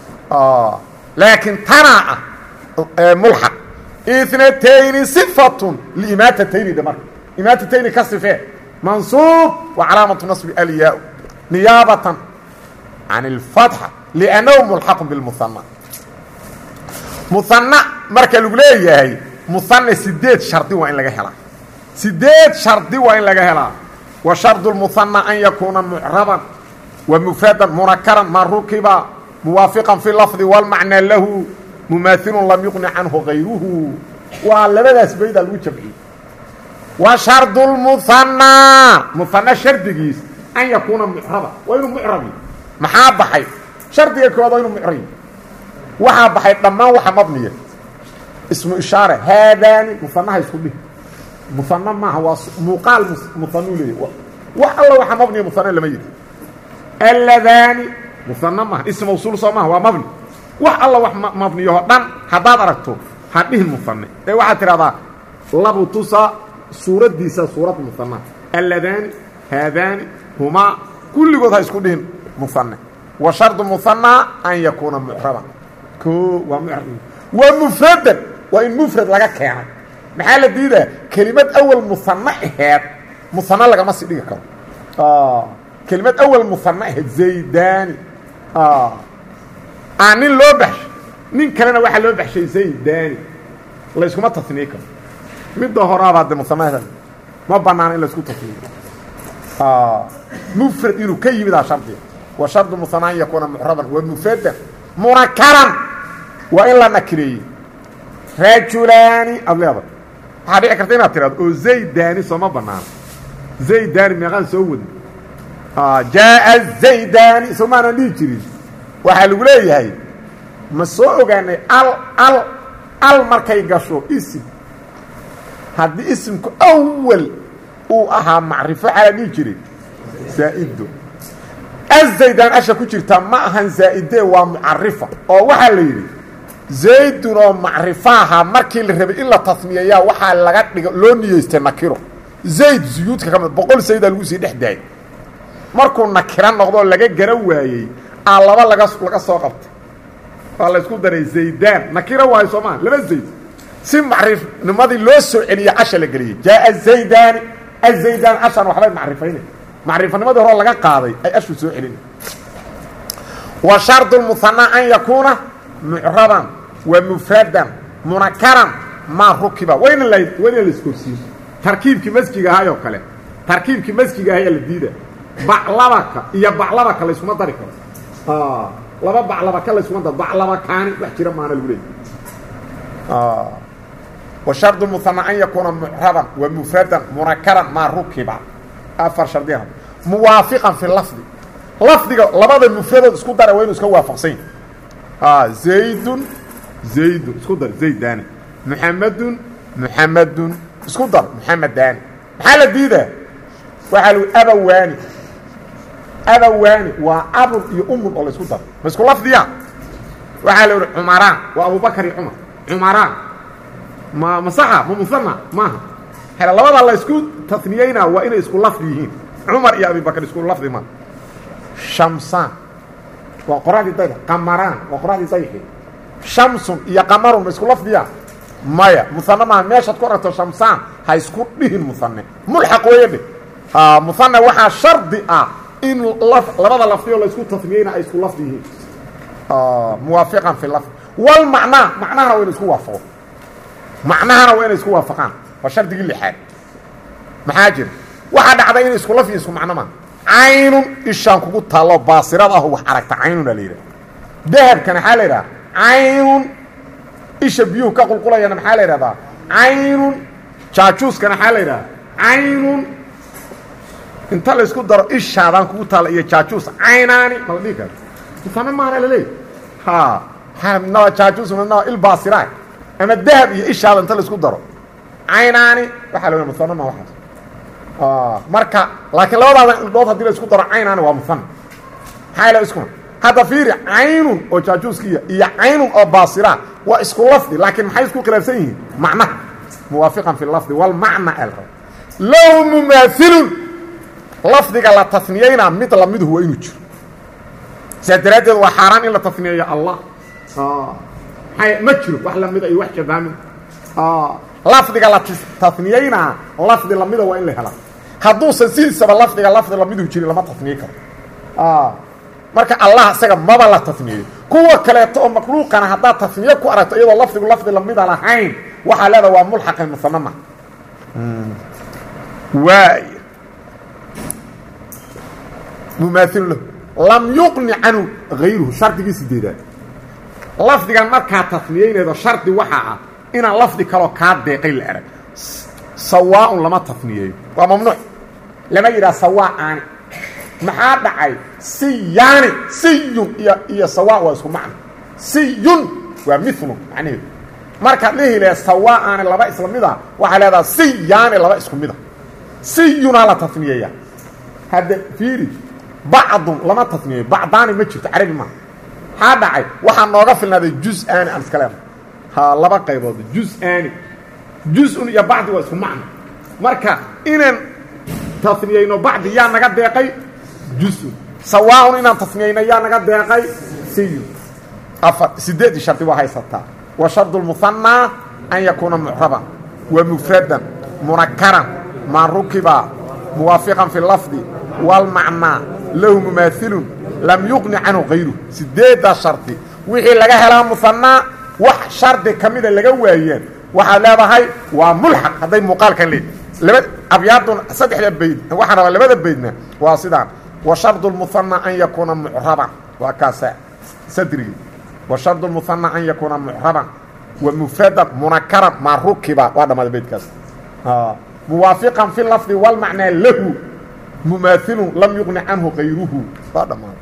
laakiin tanaa ah mulxaq inatayni sifatun liimaatatayni dhe marka imaatatayni ka sifee mansuub wa calaamatu nasbi alyaa niyaabatan can اlfatxa liannahu mulxaqu bilmuana muana marka lagu leeyahay muana 8 shardi waa in laga helaa 8 shardi waa in laga helaa wa shardu lmuana an yakuuna mucraban wa mufradan munakaran ma rukiba muwaafiqan fi lafdi walmacnaa lahu mumaailun lam yuqni canhu gayruhu waa labadaas baydaa lagu jamciyey wa shardu lmuhanaa muhana shardigiis an yakuuna mucraba waa inuu mucrabi maxaa baxay shardiga koowaad waa inuu mucrabi waxaa baxay dhammaan waxa mabniya ismu ishaare haadaani muhanaha isku dhihi muhana maaha waa muuqaal muhanuu leeya wax alla waxa mabniya muhana lama yidhi alladaani muhana maaha ism mawsuul soo maaha waa mabni wax alla wax mabniyaho dhan haddaad aragto ha dhihin muhane ee waxaad tidhahdaa labu tusaa suuraddiisa suurad muhana alladaani haadaani humaa kulligood ha isku dhihin muhane wa shardu muhanaa an yakuuna mucraban o waa mucrab wa mufradan waa in mufrad laga keenay maxaa la diidaa kelimad awal muhane aheed muhane lagama sii dhigi karo kelimad awal muhane aheed zaydani nin loo baxshay nin kalena waxaa loo baxshay zaydani layskuma tasniye karo midda horaabaa de muhanaha ma banaana in laysku tasniyo mufrad inuu ka yimidaa shardiga wa shardu muhana an yakuuna mucraban wa mufradan munakaran waa in la nakireeyey rajulaani aad leedahay waxaa dhici karta inaad tirahdo oo zaydani sooma banaano zaydani meeqaan soo wadin jaaa zaydani soo maanan dhihi jirin waxaa lagu leeyahay ma soo ogaanay al markay gasho isim haddii isimku awal uu ahaa macrifo xala dhihi jiray zaa'ido azaydan asha ku jirta ma ahan zaa'idee waa mucarifa oo waxaa la yidhi zaydun oo macrifaaha markii la rabay in la tasmiyayaa waxaa laga dhiga loo niyeystay nakiro zayd zuyuudka ka mid 100 zaydaa lagu sii dhex daayay markuu nakiro noqdoo laga garan waayey laba laga soo qabtay waa la isku daray zaydaan nakiro waayo soomaa laba zayd si macrifnimadii loo soo celiyey casha la geliyey jaaa zaydani azaydaan cashan waxbay macrifaynay macrifanimadii hore laga qaaday ay ashu soo celina wa shardu lmuhanaa an yakuuna mucraban wa mufradan munakaran maa rukiba wayna la iskorsiiyo tarkiibkii masjiga ahay oo kale tarkiibkii masjiga ahay la diida baclabaka iyo baclabaka la iskuma dari karo laba baclabaka la iskuma dari baclabakaani wax jira maana lagu leeyahay wa shardu muhanaa an yakuuna mucraban wa mufradan munakaran maa rukiba afar shardiyaha muwaafiqan fi lafdi lafdiga labada mufradood isku dara waa inuu iska waafaqsan yahay zaydun zaydun isku dar zaydani muxamadun muxamadun isku dar muxamadaani maxaa la diidaa waxaa lu abawaani waa abun iyo umun oo la isku daro ma isku lafdiya waxaa la yidhi cumaraan waa abubakar iyo cumar cumaraan ma saxa ma musanna maaha hela labada la isku tasniyeynaa waa inay isku lafdi yihiin cumar iyo abubakar isku lafdi ma shamsaan waa qoraxdii dayda qamaraan waa qoraxdii dayxi shamsun iyo qamarun ma isku lafdiya maya musanna maaha meeshaad ku aragto shamsaan ha isku dhihin musanne mulxaq weeye dheh musanne waxaa shardi ah in labada lafdiyo la isku tasniyeyna ay isku lafdi yihiin muwaafiqan fi lafdi walmacnaa macnahana waa ina isku waafaqo macnahana waa inay isku waafaqaan waa shardigii lixaad maxaa jira waxaa dhacday inay isku lafdi isku macno maa caynun ishaan kugu taallo baasirad aho wax aragta caynuna la yidhaha dahabkana maxaa la yidhaha caynun isha biyuhu ka qulqulayana maxaa la yidhahdaa caynun jaajuuskana maxaa la yidhaha caynun inta la isku daro ishaadaan kugu taalla iyo jaajuus caynaani ma la dhihi karo musanna maana la leeyahy ha jaajuus il baasiraay ama dahab iyo ishaada inta la isku daro caynaani waxaa la musanna ma waxaas marka laakiin labadaadan ildhood haddii la isku daro caynaani waa musanna maxaa la iskuna hadda fiiri caynun oo jaajuuskiiya iyo caynun oo baasira waa isku lafdi laakiin maxay isku khilaafsan yihiin macnaha muwaafiqan fi lafdi walmacna alra low mumaailun lafdiga la tasniyeynaa mid lamiduhu waa inuu jiro sidaa daraaddeed waa xaaraan in la tasniyeeyo allah ma jiro wax lamida iyo wax jabaamin lafdiga la tasniyeynaa lafdi lamida waa in la helaa hadduusan sidiisaba lafdiga lafdi lamiduhu jirin lama tasniye karo marka allah isaga maba la tasniyeeyo kuwa kaleeto oo makhluuqana haddaad tasniye ku aragto iyadoo lafdigu lafdi lamida lahayn waxaa leedaha waa mulxaqan musanna ma waay mumaail lahu lam yuqni canhu hayruhu shardigii sideedaad lafdigan markaa tasniyeynaydo shardi waxaa ah inaan lafdi kaloo kaa deeqay la arag sawaaun lama tasniyeeyo waa mamnuuc lama yidhaha sawaaani maxaa dhacay siyaani siyun iyo sawaa waa isku macno siyun waa milun macnaheedu markaad lehi laha sawaaani laba isla mida waxaa leedaha siyaani laba isku mida siyunaa la tasniyeeya hadda fiiri bacdun lama tasniyeeyo bacdaani ma jirto carabi maaha maxaa dhacay waxaa nooga filnaaday juz-aani aan iska leedahay laba qaybood juz-aani juz-un iyo bacdi waa isku macno marka inaan tasniyeyno bacdi yaa naga deeqay juz-un sawaaun inaan tasniyeyno yaa naga deeqay siyun sideedii shardi waa haysataa wa shardu lmuhanaa an yakuuna mucraban wa mufradan munakaran maa rukiba muwaafiqan fi lafdi walmacnaa lahu mumaailun lam yuqni canhu hayruh sideeddaa shardi wixii laga helaa muhanaa wax shardi ka mida laga waayeen waxaad leedahay waa mulxaq hadday muuqaalkan leed laba abyaadun saddexda bayd waxaan rabaa labada baydna waa sidaan wa shardu lmuhanaa an yakuuna mucraban waa kaasa sadrigii wa shardu lmuhanaa an yakuuna mucraban wa mufradan munakaran maa rukiba waa dhammaada baydkaas muwaafiqan fi lafdi walmacnaa lahu mumaailun lam yuqni canhu hayruhu waa dhammaada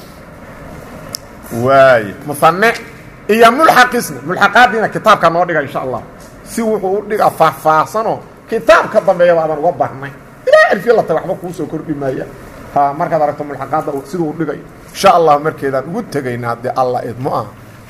waay muhanne iyo mulxaqiisna mulxaqaadiina kitaabka noo dhiga insha allah si wuxuu u dhiga faahfaahsanoo kitaabka dambeeyaba adan uga baahnay ilaa alfiya lata waxba kuu soo kordhi maaya markaad aragto mulxaqaadda siduu u dhigay insha allah markeedaan ugu tegayna haddii allah idmo ah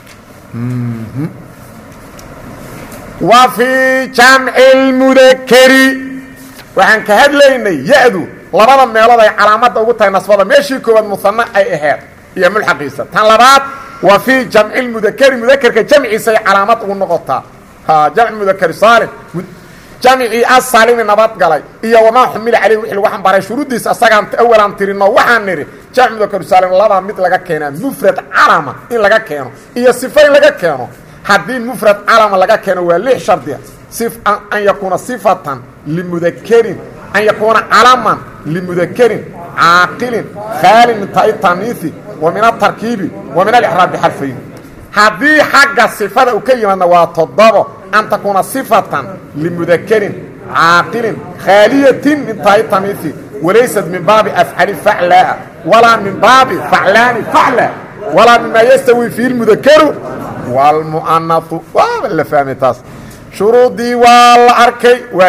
wa fii jamci lmudakeri waxaan ka hadlaynay ya-du labada meelood ay calaamadda ugu tahay nasbada meeshii koowaad musanne ay aheed iyo mulxaqiisa tan labaad wa fii jamci lmudakeri mudakerka jamciisa ay calaamad ugu noqotaa jamci mudakeri saalim jamcii asaalimi nabadgalay iyo wamaa xumila caleyh wixii lagu xambaaray shuruuddiisa asagaan awalaan tirinoo waxaan nidhi jamci mudakeri saalim labaa mid laga keenaa mufrad calama in laga keeno iyo sifa in laga keeno haddii mufrad calama laga keeno waa 6 shardiya an yakuuna sifatan limudakerin an yakuuna calaman limudakerin caaqilin khaalin min taai taniisi wa min atarkiibi wa min alixraab bixarfayn haddii xagga sifada uu ka yimaadna waa 7 an takuuna sifatan limudakerin caaqilin khaaliyatin min taai taniisi walaysat min baabi afcali faclaa walaa min baabi faclaani facla walaa mima yastawi fiihi lmudakaru waalmu'anahu waaba la fahmay taas shuruudii waa la arkay waaye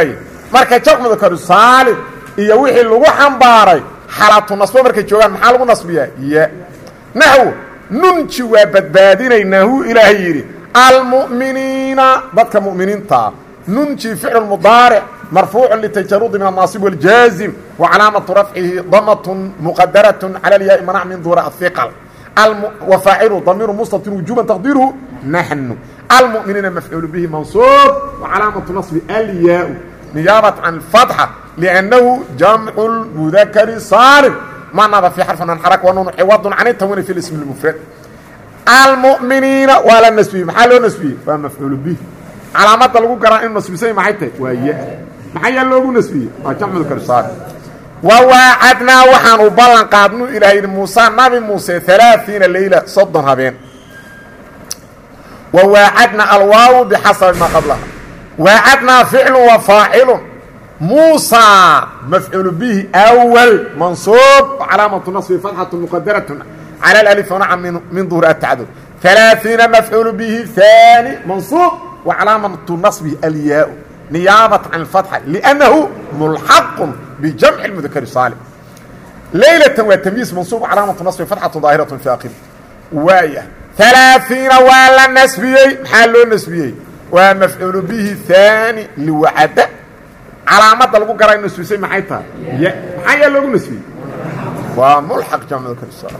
marka jamc mudakar saalim iyo wixii lagu xambaaray xaalatu nasbo markay joogaan maxaa lagu nasbiyaa ya naxw nunji waa badbaadinaynaa hu ilaahay yidhi almu'miniina dadka mu'miniintaa nunji ficlu mudaaric marfuucu litajarudi min annaasib waljaazim wa calaamatu rafcihi damatun muqadaratun cala alyaai manac min duura ahiqal wafaacilu damiiru mustatir wujuban taqdiiruhu naxnu almu'miniina mafcuulu bihi mansuub wa calaamatu nasbi alyaau niyaabat can alfatxa liannahu jamcu lmudakari saalim manaba fi xarfan an xaraka wanuunu ciwadun can itawini fi lismi lmufrad almu'miniina waa la nasbiyey maxaa loo nasbiyey waa mafcuulu bihi calaamada lagu garaa inu nasbisay maxay tahay waa ya maxaa yaa loogu nasbiyey waa jamcu mudakar saalim wawaacadnaa waxaan u ballan qaadnu ilaahay muuse nabi muuse 30 leyla 30 habeen wawaacadna alwaawu bixasabi maa qablaha waacadnaa ficlu wa faacilun muusa mafcuulu bihi awal mansuub calaamatu nasbi fatxatu muqadaratun cala alif wanaca min duhuri atacadud 30 mafcuulu bihi haani mansuub wa calaamatu nasbi alyaau niyaabat can alfatxa liannahu mulxaqun بجمع المذكر الصالح ليلة وتمييز منصوب علامة نصب فتحة ظاهرة في آخره وايه 30 ولا نسبيي حلو نسبيي ومفعول به ثاني لوعد علامة لو قرأ نسبيي ما حيتها حي لو نسبي وملحق جمع المذكر الصالح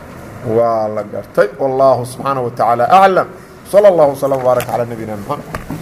والله قرت والله سبحانه وتعالى أعلم صلى الله وسلم وبارك على نبينا محمد